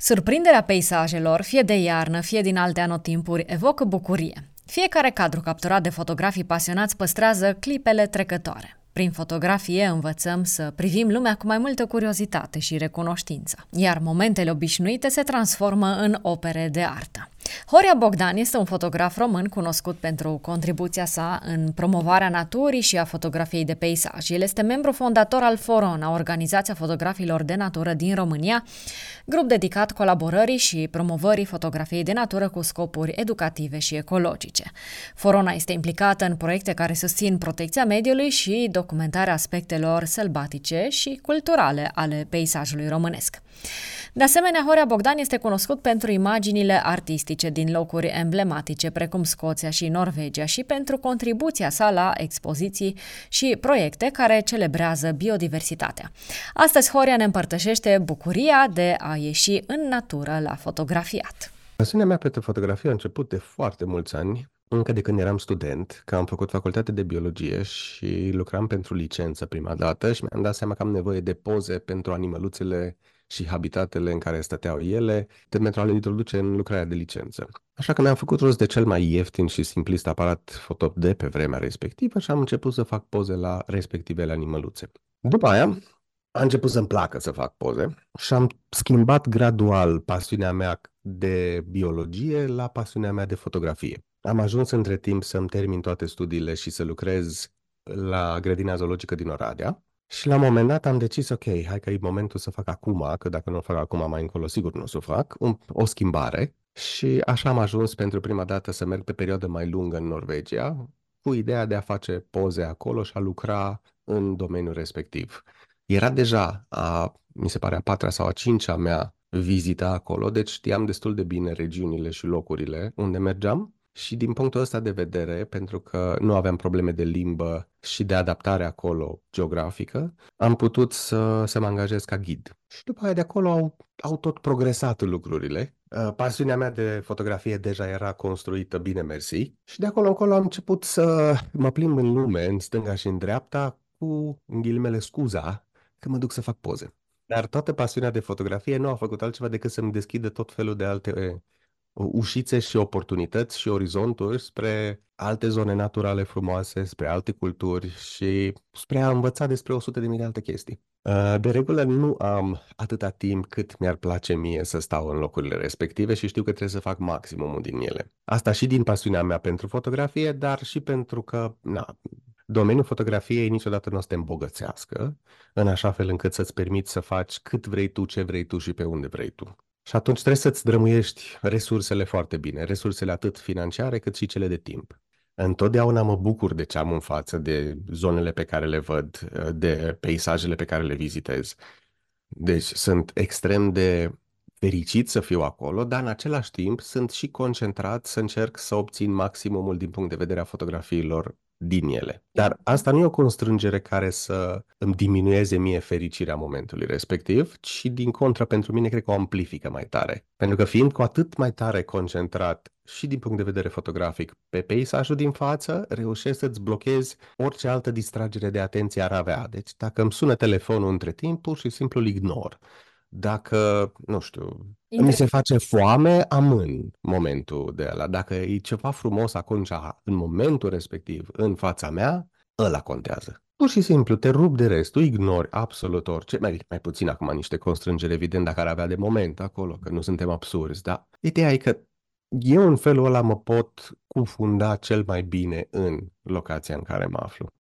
Surprinderea peisajelor, fie de iarnă, fie din alte anotimpuri, evocă bucurie. Fiecare cadru capturat de fotografii pasionați păstrează clipele trecătoare. Prin fotografie învățăm să privim lumea cu mai multă curiozitate și recunoștință, iar momentele obișnuite se transformă în opere de artă. Horia Bogdan este un fotograf român cunoscut pentru contribuția sa în promovarea naturii și a fotografiei de peisaj. El este membru fondator al Forona, Organizația Fotografilor de Natură din România, grup dedicat colaborării și promovării fotografiei de natură cu scopuri educative și ecologice. Forona este implicată în proiecte care susțin protecția mediului și documentarea aspectelor sălbatice și culturale ale peisajului românesc. De asemenea, Horia Bogdan este cunoscut pentru imaginile artistice din locuri emblematice precum Scoția și Norvegia și pentru contribuția sa la expoziții și proiecte care celebrează biodiversitatea. Astăzi Horia ne împărtășește bucuria de a ieși în natură la fotografiat. Pasiunea mea pentru fotografie a început de foarte mulți ani, încă de când eram student, că am făcut facultate de biologie și lucram pentru licență prima dată și mi-am dat seama că am nevoie de poze pentru animăluțele și habitatele în care stăteau ele, pentru a le introduce în lucrarea de licență. Așa că mi-am făcut rost de cel mai ieftin și simplist aparat foto de pe vremea respectivă și am început să fac poze la respectivele animăluțe. După aia a început să-mi placă să fac poze și am schimbat gradual pasiunea mea de biologie la pasiunea mea de fotografie. Am ajuns între timp să-mi termin toate studiile și să lucrez la grădina zoologică din Oradea. Și la un moment dat am decis, ok, hai că e momentul să fac acum, că dacă nu o fac acum mai încolo, sigur nu o să o fac, o schimbare. Și așa am ajuns pentru prima dată să merg pe perioadă mai lungă în Norvegia, cu ideea de a face poze acolo și a lucra în domeniul respectiv. Era deja, mi se pare, a patra sau a cincea mea vizită acolo, deci știam destul de bine regiunile și locurile unde mergeam. Și din punctul ăsta de vedere, pentru că nu aveam probleme de limbă și de adaptare acolo geografică, am putut să mă angajez ca ghid. Și după aia de acolo au tot progresat lucrurile. Pasiunea mea de fotografie deja era construită, bine mersi. Și de acolo încolo am început să mă plimb în lume, în stânga și în dreapta, cu, în ghilimele, scuza că mă duc să fac poze. Dar toată pasiunea de fotografie nu a făcut altceva decât să-mi deschidă tot felul de alte ușițe și oportunități și orizonturi spre alte zone naturale frumoase, spre alte culturi și spre a învăța despre 100.000 de alte chestii. De regulă nu am atâta timp cât mi-ar place mie să stau în locurile respective și știu că trebuie să fac maximumul din ele. Asta și din pasiunea mea pentru fotografie, dar și pentru că domeniul fotografiei niciodată nu o să te îmbogățească, în așa fel încât să-ți permiți să faci cât vrei tu, ce vrei tu și pe unde vrei tu. Și atunci trebuie să-ți drămuiești resursele foarte bine, resursele atât financiare cât și cele de timp. Întotdeauna mă bucur de ce am în față, de zonele pe care le văd, de peisajele pe care le vizitez. Deci sunt extrem de fericit să fiu acolo, dar în același timp sunt și concentrat să încerc să obțin maximumul din punct de vedere a fotografiilor din ele. Dar asta nu e o constrângere care să îmi diminueze mie fericirea momentului respectiv, ci din contră pentru mine cred că o amplifică mai tare. Pentru că fiind cu atât mai tare concentrat și din punct de vedere fotografic pe peisajul din față, reușești să-ți blochezi orice altă distragere de atenție ar avea. Deci dacă îmi sună telefonul între timp, pur și simplu îl ignor. Dacă, nu știu, mi se face foame, amân momentul de ăla. Dacă e ceva frumos atunci, în momentul respectiv, în fața mea, ăla contează. Pur și simplu, te rup de rest, tu ignori absolut orice, mai puțin acum niște constrângeri, evident, dacă ar avea de moment acolo, că nu suntem absurzi, dar ideea e că eu în felul ăla mă pot cufunda cel mai bine în locația în care mă aflu.